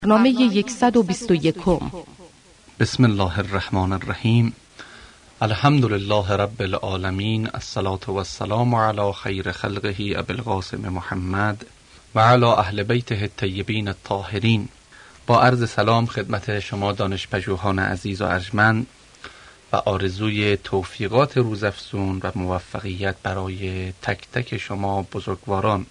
برنامه 121. بسم الله الرحمن الرحیم. الحمد لله رب العالمین، الصلاة والسلام علی خیر خلقه ابی القاسم محمد و علی اهل بیته الطیبین الطاهرین. با عرض سلام خدمت شما دانشپژوهان عزیز و ارجمند و آرزوی توفیقات روزافزون و موفقیت برای تک تک شما بزرگواران.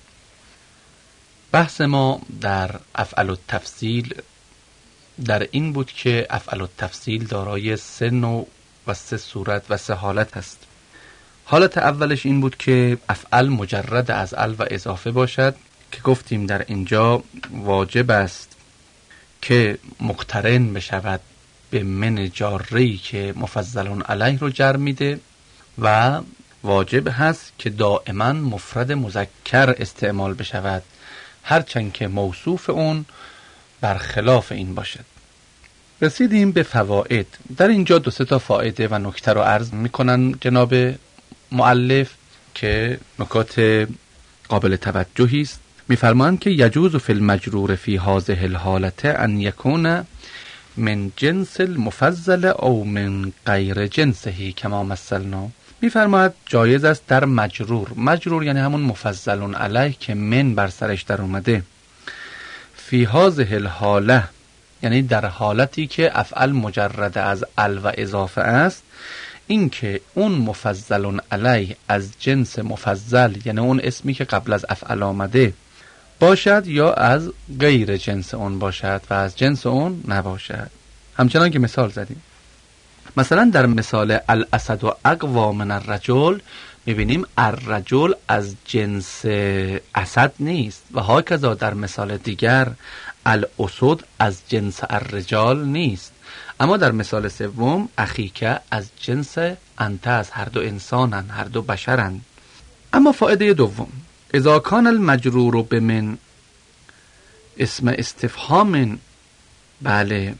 بحث ما در افعال التفضیل در این بود که افعال التفضیل دارای 3 نوع و 3 صورت و 3 حالت است. حالت اولش این بود که افعال مجرد از ال و اضافه باشد که گفتیم در اینجا واجب است که مقترن بشود به من جاری که مفضل علیه رو جر میده و واجب هست که دائما مفرد مذکر استعمال بشود، هرچند که موصوف اون برخلاف این باشد. رسیدیم به فواید. در اینجا 2-3 تا فائده و نکته رو عرض میکنن جناب مؤلف که نکات قابل توجهی است. میفرمایند که یجوز فی المجرور فی هذه الحالة ان یکون من جنس المفضل او من غیر جنسه کما مثلنا. میفرماید جایز است در مجرور یعنی همون مفضل علیه که من بر سرش در اومده، فی هذه الحاله یعنی در حالتی که افعل مجرد از ال و اضافه است، این که اون مفضل علیه از جنس مفضل یعنی اون اسمی که قبل از افعل آمده باشد یا از غیر جنس اون باشد و از جنس اون نباشد. همچنان که مثال زدیم، مثلا در مثال الاسد و اقوا من الرجل میبینیم الرجل از جنس اسد نیست و هاکذا در مثال دیگر الاسد از جنس الرجال نیست. اما در مثال سوم اخیکه از جنس انت، از هر دو انسانن، هر دو بشرن. اما فائده دوم، اذا کان المجرور بمن اسم استفهام، بله،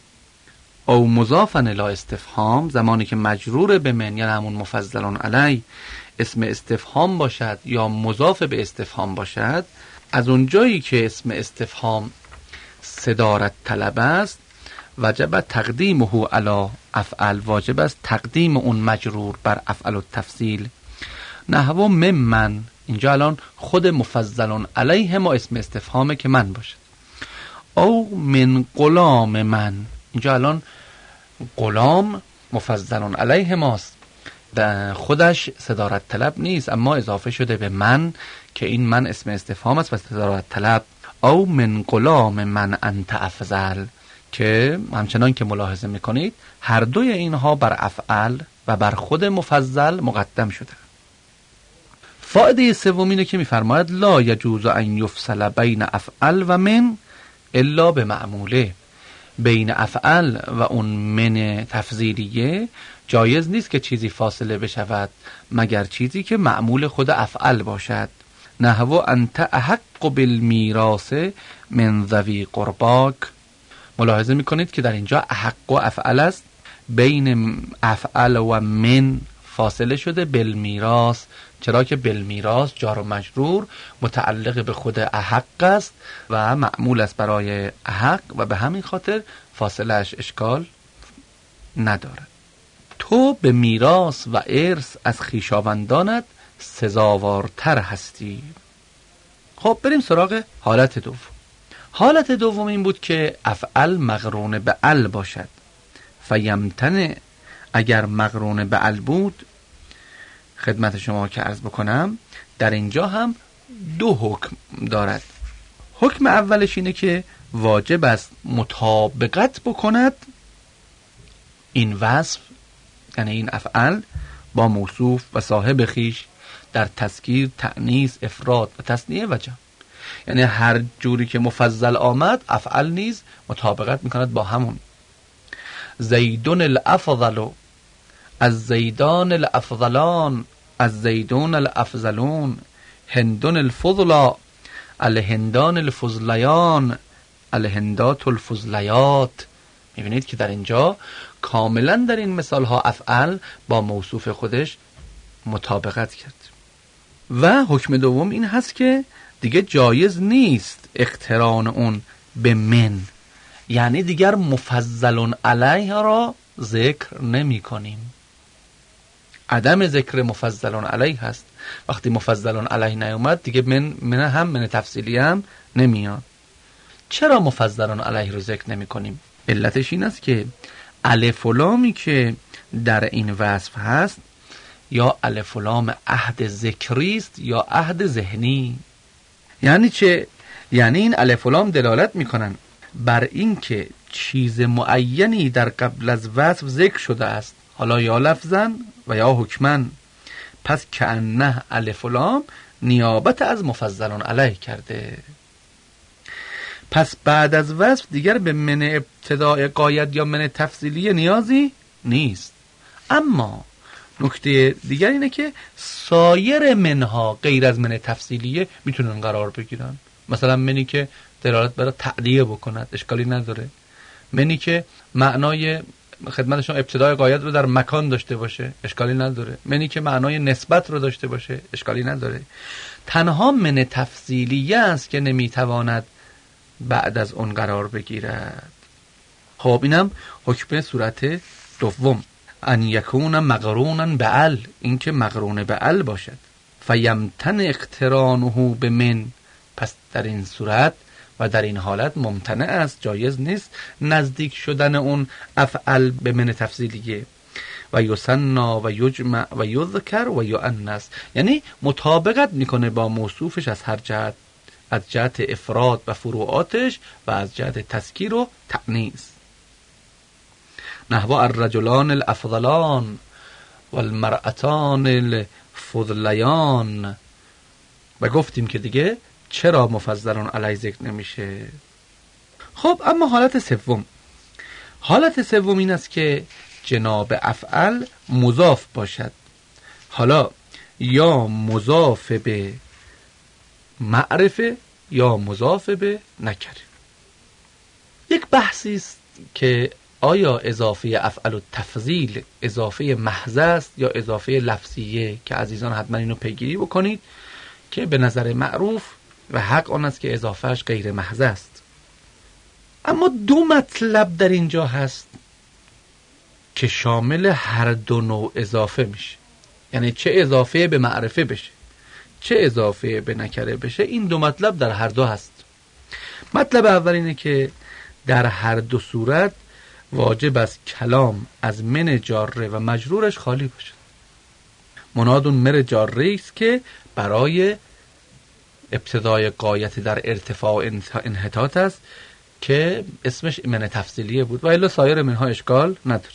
او مضافا الی استفهام، زمانی که مجرور به من یعنی همون مفضل علی اسم استفهام باشد یا مضاف به استفهام باشد، از اونجایی که اسم استفهام صدارت طلب است وجب تقدیمه علی افعل، واجب است تقدیم اون مجرور بر افعل التفضیل. نحو ممن، اینجا الان خود مفضل علیه ما اسم استفهامه که من باشد. او من غلام من، اینجا الان غلام مفضل علیه ماست، خودش صدارت طلب نیست اما اضافه شده به من که این من اسم استفهام است و صدارت طلب. او من غلام من انت افضل، که همچنان که ملاحظه میکنید هر دوی اینها بر افعل و بر خود مفضل مقدم شده. فائده سوم اینه که میفرماید لا یجوز ان یفصل بین افعل و من الا به معموله. بین افعل و اون من تفضیلیه جایز نیست که چیزی فاصله بشود مگر چیزی که معمول خود افعل باشد. نحو انت احق بالمیراث من ذوی قرباک. ملاحظه میکنید که در اینجا احق و افعل است، بین افعل و من فاصله شده بالمیراث، چرا که بالمیراث جار و مجرور متعلق به خود احق است و معمول است برای احق و به همین خاطر فاصله اش اشکال نداره. تو به میراث و ارث از خویشاوندانت سزاوارتر هستی. خب بریم سراغ حالت دوم. حالت دوم این بود که افعل مقرون به ال باشد. فیمتنع، اگر مقرون به ال بود، خدمت شما که عرض بکنم در اینجا هم 2 حکم دارد. حکم اولش اینه که واجب است مطابقت بکند این وصف، یعنی این افعل، با موصوف و صاحب خیش در تذکیر، تأنیث، افراد و تثنیه و جمع. یعنی هر جوری که مفضل آمد افعل نیز مطابقت میکند با همون. زیدون الافضل، از زیدان الافضلان، از زیدون الافضلون، هندون الفضلا، الهندان الفضلیان، الهندات الفضلیات. میبینید که در اینجا کاملا در این مثال ها افعل با موصوف خودش مطابقت کرد. و حکم دوم این هست که دیگه جایز نیست اقتران اون به من، یعنی دیگر مفضل علیه را ذکر نمی کنیم. عدم ذکر مفضل علیه هست. وقتی مفضل علیه نیومد دیگه من تفصیلی هم نمیاد. چرا مفضل علیه رو ذکر نمی کنیم؟ علتش این است که الف و لامی که در این وصف هست یا الف و لام عهد ذکری است یا عهد ذهنی. یعنی چه؟ یعنی این الف و لام دلالت میکنن بر این که چیز معینی در قبل از وصف ذکر شده است، حالا یا لفظاً و یا حکماً. پس کأنه الف و لام نیابت از مفضل علیه کرده. پس بعد از وصف دیگر به من ابتداء غایت یا من تفضیلی نیازی نیست. اما نکته دیگر اینه که سایر منها غیر از من تفضیلیه میتونن قرار بگیرن. مثلا منی که دلالت برای تعدیه بکند اشکالی نداره. منی که معنای خدمت شما ابتدای غایت رو در مکان داشته باشه اشکالی نداره. منی که معنای نسبت رو داشته باشه اشکالی نداره. تنها من تفضیلیه است که نمیتواند بعد از اون قرار بگیرد. خب اینم حکم صورت دوم، ان یکون مقرونا بعل، این که مقرون بعل باشد. فیمتن اقترانه به من، پس در این صورت و در این حالت ممتنع است، جایز نیست نزدیک شدن اون افعل به من تفضیلیه. و یسنا و یجمع و یذکر و یؤنث، یعنی مطابقت میکنه با موصوفش از هر جهت، از جهت افراد و فروعاتش و از جهت تذکیر و تأنیث. نحو الرجلان الافضلان والمرأتان الفضلیان. و گفتیم که دیگه چرا مفضلان علی ذکر نمیشه. خب اما حالت سوم این است که جناب افعل مضاف باشد، حالا یا مضاف به معرفه یا مضاف به نکره. یک بحثی است که آیا اضافه افعل و تفضیل اضافه محض است یا اضافه لفظیه، که عزیزان حتما اینو پیگیری بکنید که به نظر معروف و حق آن است که اضافهش غیر محض است. اما دو مطلب در اینجا هست که شامل هر دو نوع اضافه میشه، یعنی چه اضافه به معرفه بشه چه اضافه به نکره بشه. این دو مطلب در هر دو هست. مطلب اول اینه که در هر دو صورت واجب است کلام از من جاره و مجرورش خالی باشد. منادون مر جاره است که برای ابتدای غایت در ارتفاع انحطاط است که اسمش من تفضیلیه بود و الا سایر منها اشکال نداره.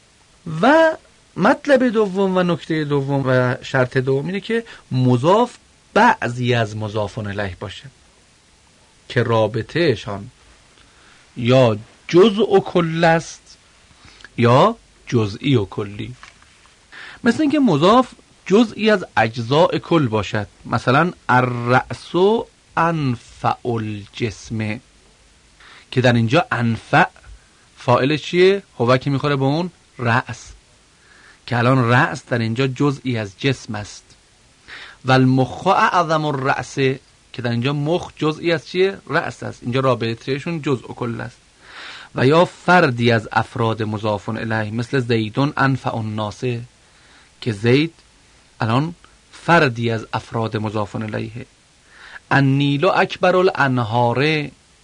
و مطلب دوم و نکته دوم و شرط دوم اینه که مضاف بعضی از مضافون الیه باشه که رابطهشان یا جزء و کل است یا جزئی و کلی. مثل اینکه مضاف جزئی از اجزاء کل باشد. مثلا الرأس انفع الجسم، که در اینجا انفع فاعلش چیه؟ هو که میخوره به اون رأس، که الان رأس در اینجا جزئی از جسم است. و المخ اعظم الرأس، که در اینجا مخ جزئی از چیه؟ رأس است. اینجا رابطهشون جزء و کل است. و یا فردی از افراد مضاف الیه، مثل زیدون انفع الناس، که زید الان فردی از افراد مضاف الیه. النیل اکبر الانهار،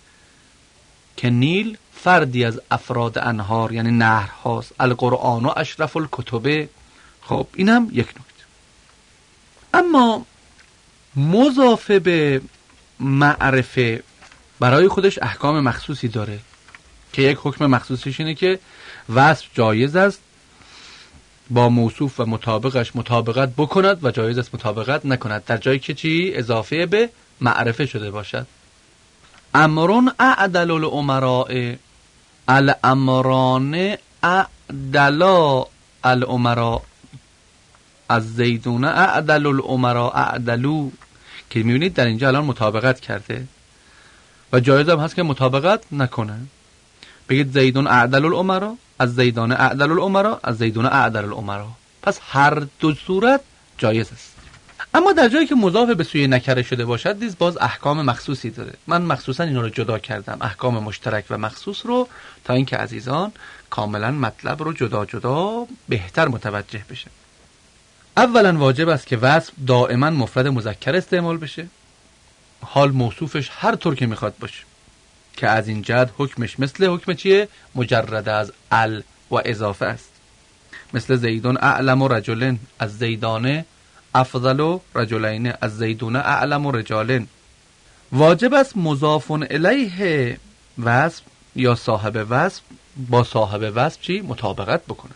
که نیل فردی از افراد انهار یعنی نهر هاست. القرآن و اشرف الکتب. خب این هم یک نکته. اما مضاف به معرفه برای خودش احکام مخصوصی داره که یک حکم مخصوصیش اینه که وصف جایز است با موصوف و مطابقش مطابقت بکند و جایز است مطابقت نکند، در جایی که چی؟ اضافه به معرفه شده باشد. امرون اعدل الامراء، الامران اعدلا الامراء، از زیدون اعدل الامراء اعدلو، که میبینید در اینجا الان مطابقت کرده و جایز هم هست که مطابقت نکنه. بگید زیدون اعدل الامراء، از زیدان اعدل الامراء، از زیدون اعدل الامراء. پس هر دو صورت جایز است. اما در جایی که مضاف به سوی نکره شده باشد نیز باز احکام مخصوصی داره. من مخصوصا اینا رو جدا کردم، احکام مشترک و مخصوص رو، تا اینکه عزیزان کاملا مطلب رو جدا جدا بهتر متوجه بشه. اولا واجب است که وصف دائما مفرد مذکر استعمال بشه، حال موصوفش هر طور که میخواد باشه، که از این جهت حکمش مثل حکم چیه؟ مجرد از ال و اضافه است. مثل زیدون اعلم رجلن، از زیدانه افضل رجلین، از زیدون اعلم رجالن. واجب است مضاف الیه وصف یا صاحب وصف با صاحب وصف چی؟ مطابقت بکنه.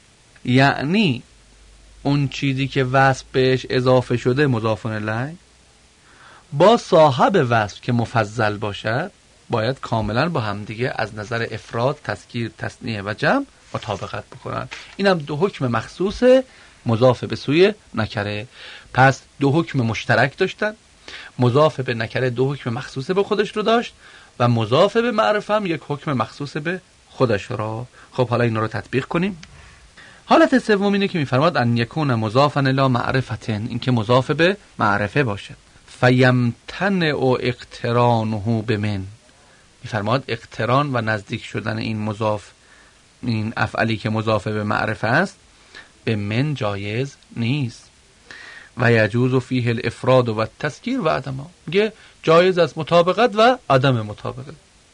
یعنی اون چیزی که وصف بهش اضافه شده مضاف الیه با صاحب وصف که مفضل باشد باید کاملا با هم دیگه از نظر افراد، تذکیر، تثنیه و جمع مطابقت بکنن. اینم دو حکم مخصوص مضاف به سوی نکره. پس دو حکم مشترک داشتن، مضاف به نکره دو حکم مخصوص به خودش رو داشت و مضاف به معرفه هم یک حکم مخصوص به خودش را. خب حالا اینا رو تطبیق کنیم. حالت سوم اینه که میفرماد ان یکون مضافا الی معرفتن، این که مضاف به معرفه باشد. فیمتنع اقترانه بمن، میفرماد اقتران و نزدیک شدن این مضاف، این افعلی که مضاف به معرفه است، به من جایز نیست. و یجوز فیه الافراد و التذکیر و عدم، میگه جایز است مطابقت و عدم مطابقت،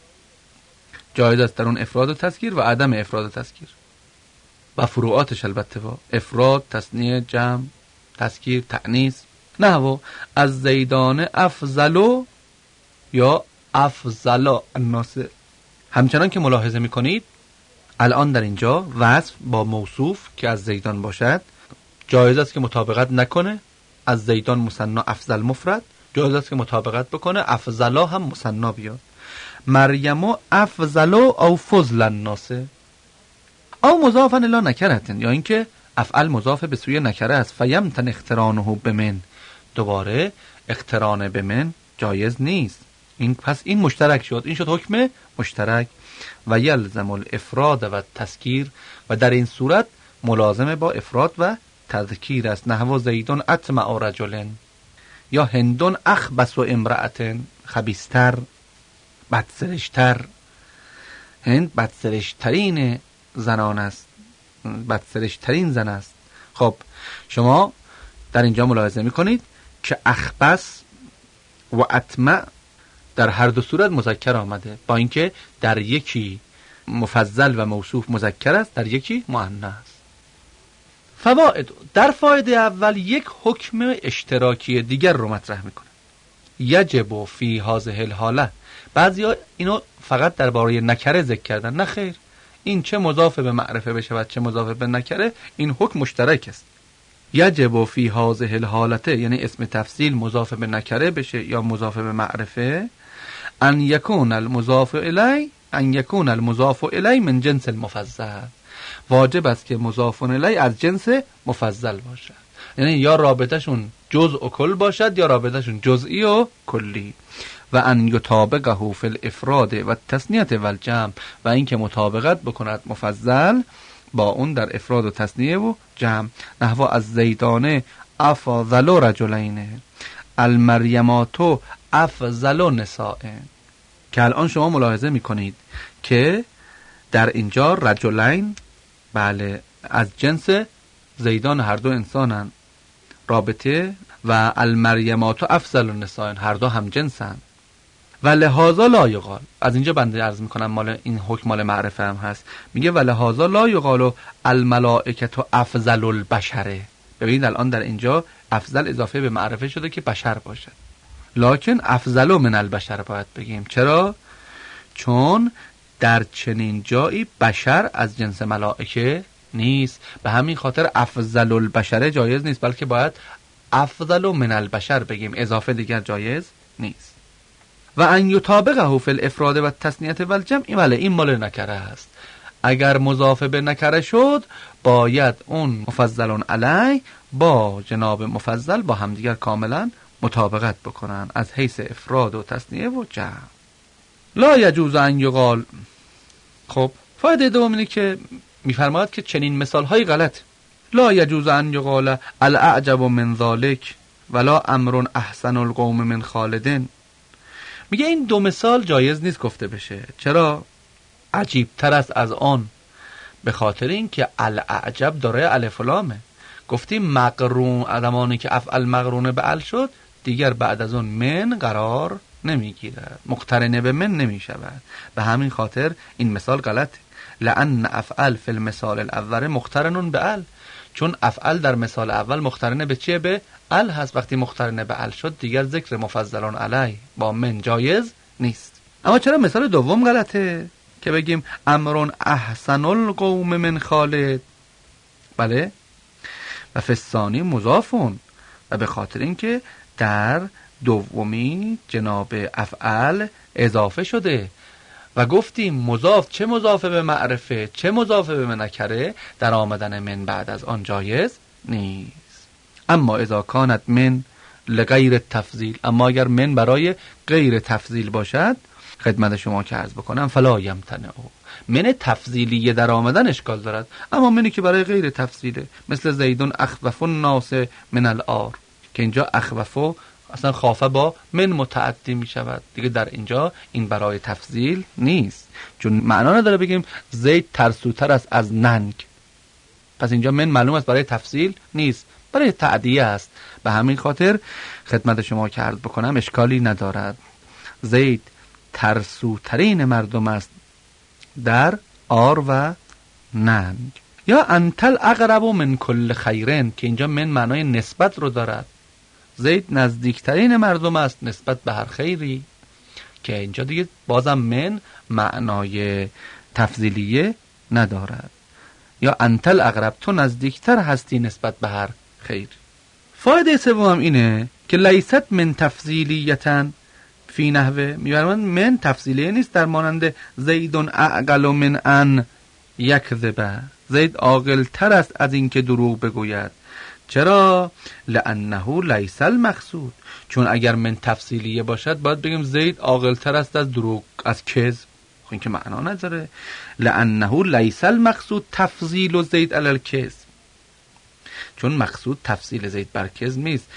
جایز است در اون افراد و تذکیر و عدم افراد و تذکیر و فروعاتش البته با افراد، تثنیه، جمع، تذکیر، تأنیث. نحو از زیدان افضل یا افضل الناس. همچنان که ملاحظه میکنید الان در اینجا وصف با موصوف که از زیدان باشد جایز است که مطابقت نکنه، از زیدان مثنا افضل مفرد، جایز است که مطابقت بکنه افضلا هم مثنا بیاد. مریم افضل او فضل الناس او مضافا الی نکرتن، یا اینکه افعل مضاف به سوی نکره است. فیمتن اقترانه بمن، دوباره اقتران بمن جایز نیست. این پس این مشترک شد، این شد حکم مشترک. و یلزم الافراد و تذکیر، و در این صورت ملازمه با افراد و تذکیر است. نحو زیدون اطمع رجلن، یا هندون اخبث و امرأتن، خبیثتر، بدسرشتر. هند بدسرشترین زنان است، بدسرشترین زن است. خب شما در اینجا ملاحظه میکنید که اخبث و اطمع در هر دو صورت مذکر آمده، با اینکه در یکی مفضل و موصوف مذکر است، در یکی مؤنث. فواید، در فایده اول یک حکم اشتراکی دیگر رو مطرح میکنه. یجب فی هذه الحاله، بعضیا اینو فقط درباره نکره ذکر کردن، نه خیر، این چه مضاف به معرفه بشه و چه مضاف به نکره این حکم مشترک است. یجب فی هذه الحالته، یعنی اسم تفضیل مضاف به نکره بشه یا مضاف به معرفه، ان یکون المضاف الی من جنس المفضل، واجب است که مضاف الی از جنس مفضل باشد، یعنی یا رابطهشون جزء و کل باشد یا رابطهشون جزئی و کلی. و ان یطابقه فی الافراد و التثنیه و الجمع، و اینکه مطابقت بکند مفضل با اون در افراد و تثنیه و جمع. نحو از زیدانه افضل رجلین، المریمات افضل نساء. که الان شما ملاحظه میکنید که در اینجا رجلین بله از جنس زیدان هر دو انسانن، رابطه، و المریمات افضل النساء هر دو هم جنسن. و لهذا لا یقال، از اینجا بنده عرض میکنم مال این حکم مال معرفه هم هست، میگه و لهذا لا یقال الملائکه افضل البشر. ببینید الان در اینجا افضل اضافه به معرفه شده که بشر باشد، لکن افضل من البشر باید بگیم. چرا؟ چون در چنین جایی بشر از جنس ملائکه نیست، به همین خاطر افضل البشر جایز نیست، بلکه باید افضل من البشر بگیم، اضافه دیگر جایز نیست. و ان یطابقه فی الافراد و التثنیه و الجمع، بله این مال نکره است. اگر مضاف به نکره شد باید اون مفضلون علی با جناب مفضل با همدیگر کاملا مطابقت بکنن از حیث افراد و تثنیه و جمع. لا یجوز ان یقال. خب فایده دوم اینه که میفرماید که چنین مثال های غلط. لا یجوز ان یقال الاعجب من ذلک ولا امر احسن القوم من خالد. میگه این دو مثال جایز نیست گفته بشه. چرا؟ عجیب تر است از آن، به خاطر اینکه الاعجب داره الف و لامه. گفتیم مقرون، زمانی که افعل مقرونه به ال شد دیگر بعد از اون من قرار نمیگیرد، مقترنه به من نمیشود. به همین خاطر این مثال غلطه. لأن افعل فی المثال الاول مقترنون به ال، چون افعل در مثال اول مقترنه به چیه؟ به ال هست. وقتی مقترنه به ال شد دیگر ذکر مفضلان علی با من جایز نیست. اما چرا مثال دوم غلطه که بگیم امرون احسن القوم من خالد؟ بله، و فستانی مضافون، و به خاطر اینکه در دومی جناب افعل اضافه شده و گفتیم مضاف، چه مضافه به معرفه چه مضافه به نکره، در آمدن من بعد از آن جایز نیست. اما اذا کانت من لغیر تفضیل، اما اگر من برای غیر تفضیل باشد، خدمت شما که عرض بکنم فلا یمتنع، من تفضیلیه در آمدن اشکال دارد، اما منی که برای غیر تفضیله، مثل زیدون اخوف الناس من العار، که اینجا اخوفو اصلا خافه با من متعدی می شود دیگه، در اینجا این برای تفضیل نیست، چون معنا نداره بگیم زید ترسوتر است از ننگ، پس اینجا من معلوم است برای تفضیل نیست، برای تعدیه است. به همین خاطر خدمت شما که عرض بکنم اشکالی ندارد، زید ترسوترین مردم است در عار و ننگ. یا انتل اقرب من کل خیرن، که اینجا من معنای نسبت رو دارد، زید نزدیکترین مردم است نسبت به هر خیری، که اینجا دیگه بازم من معنای تفضیلیه ندارد. یا انتل اقرب، تو نزدیکتر هستی نسبت به هر خیر. فایده سوم اینه که لیست من تفضیلیتن فی نحوه، می‌فرمایند من تفضیلیه نیست در مانند زیدون اعقل من ان یکذب، زید عاقل تر است از این که دروغ بگوید. چرا؟ لانه لیس المقصود، چون اگر من تفصیلیه باشد باید بگیم زید عاقل تر است از دروغ، از کذب، خب این که معنا نداره. لانه لیس المقصود تفضیل زید علی الکذب، چون مقصود تفضیل زید بر کذب نیست،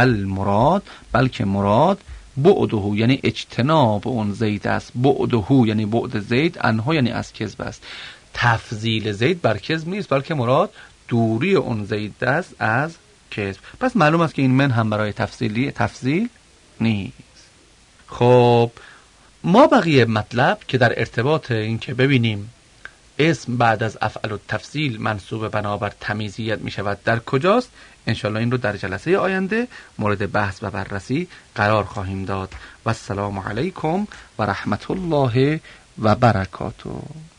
بلکه مراد بعده یعنی اجتناب اون زید است، بعده یعنی بعد زید، انها یعنی از کذب است. تفضیل زید بر کذب نیست، بلکه مراد دوری اون زید است از کذب. پس معلوم است که این من هم برای تفضیل نیست. خب ما بقیه مطلب که در ارتباط این که ببینیم اسم بعد از افعل التفضیل منصوب بنابر تمیزیت می شود در کجاست، انشالله این رو در جلسه آینده مورد بحث و بررسی قرار خواهیم داد. و السلام علیکم و رحمت الله و برکاته.